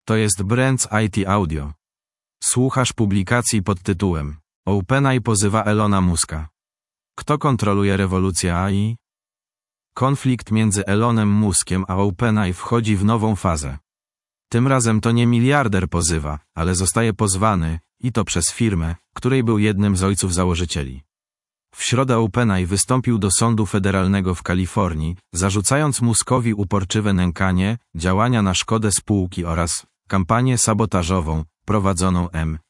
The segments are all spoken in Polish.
To jest Brands IT Audio. Słuchasz publikacji pod tytułem OpenAI pozywa Elona Muska. Kto kontroluje rewolucję AI? Konflikt między Elonem Muskiem a OpenAI wchodzi w nową fazę. Tym razem to nie miliarder pozywa, ale zostaje pozwany, i to przez firmę, której był jednym z ojców założycieli. W środę OpenAI wystąpił do sądu federalnego w Kalifornii, zarzucając Muskowi uporczywe nękanie, działania na szkodę spółki oraz kampanię sabotażową, prowadzoną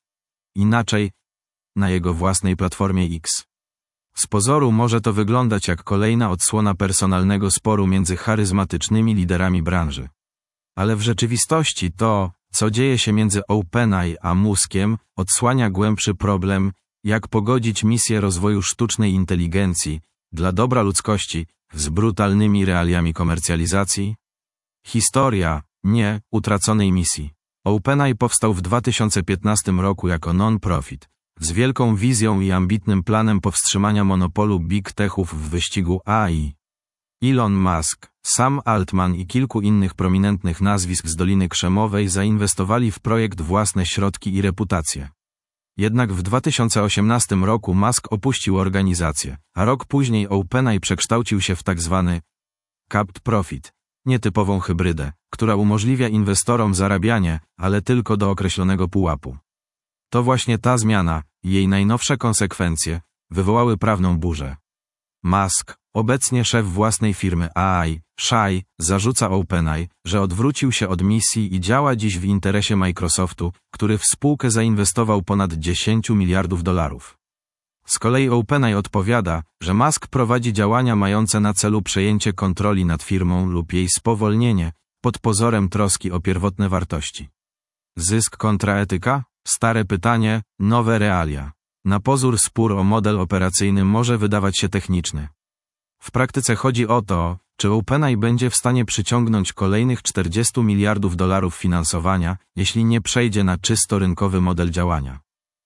inaczej, na jego własnej platformie X. Z pozoru może to wyglądać jak kolejna odsłona personalnego sporu między charyzmatycznymi liderami branży. Ale w rzeczywistości to, co dzieje się między OpenAI a Muskiem, odsłania głębszy problem, jak pogodzić misję rozwoju sztucznej inteligencji dla dobra ludzkości z brutalnymi realiami komercjalizacji? Historia, nie, utraconej misji. OpenAI powstał w 2015 roku jako non-profit, z wielką wizją i ambitnym planem powstrzymania monopolu Big Techów w wyścigu AI. Elon Musk, Sam Altman i kilku innych prominentnych nazwisk z Doliny Krzemowej zainwestowali w projekt własne środki i reputację. Jednak w 2018 roku Musk opuścił organizację, a rok później OpenAI przekształcił się w tzw. capped profit, nietypową hybrydę, która umożliwia inwestorom zarabianie, ale tylko do określonego pułapu. To właśnie ta zmiana, i jej najnowsze konsekwencje, wywołały prawną burzę. Musk, obecnie szef własnej firmy AI, Shay, zarzuca OpenAI, że odwrócił się od misji i działa dziś w interesie Microsoftu, który w spółkę zainwestował ponad 10 miliardów dolarów. Z kolei OpenAI odpowiada, że Musk prowadzi działania mające na celu przejęcie kontroli nad firmą lub jej spowolnienie, pod pozorem troski o pierwotne wartości. Zysk kontra etyka? Stare pytanie, nowe realia. Na pozór spór o model operacyjny może wydawać się techniczny. W praktyce chodzi o to, czy OpenAI będzie w stanie przyciągnąć kolejnych 40 miliardów dolarów finansowania, jeśli nie przejdzie na czysto rynkowy model działania.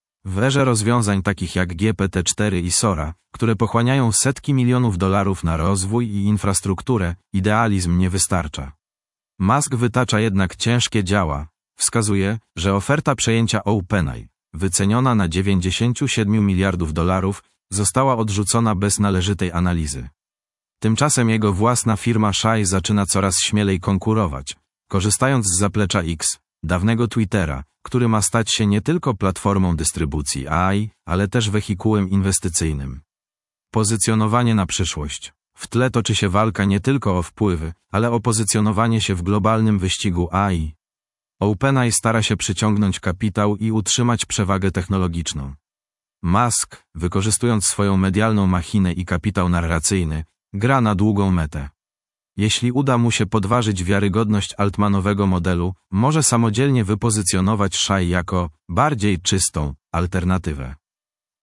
W erze rozwiązań takich jak GPT-4 i Sora, które pochłaniają setki milionów dolarów na rozwój i infrastrukturę, idealizm nie wystarcza. Musk wytacza jednak ciężkie działa. Wskazuje, że oferta przejęcia OpenAI, wyceniona na 97 miliardów dolarów, została odrzucona bez należytej analizy. Tymczasem jego własna firma Shay zaczyna coraz śmielej konkurować, korzystając z zaplecza X, dawnego Twittera, który ma stać się nie tylko platformą dystrybucji AI, ale też wehikułem inwestycyjnym. Pozycjonowanie na przyszłość. W tle toczy się walka nie tylko o wpływy, ale o pozycjonowanie się w globalnym wyścigu AI. OpenAI stara się przyciągnąć kapitał i utrzymać przewagę technologiczną. Musk, wykorzystując swoją medialną machinę i kapitał narracyjny, gra na długą metę. Jeśli uda mu się podważyć wiarygodność altmanowego modelu, może samodzielnie wypozycjonować Shay jako bardziej czystą alternatywę.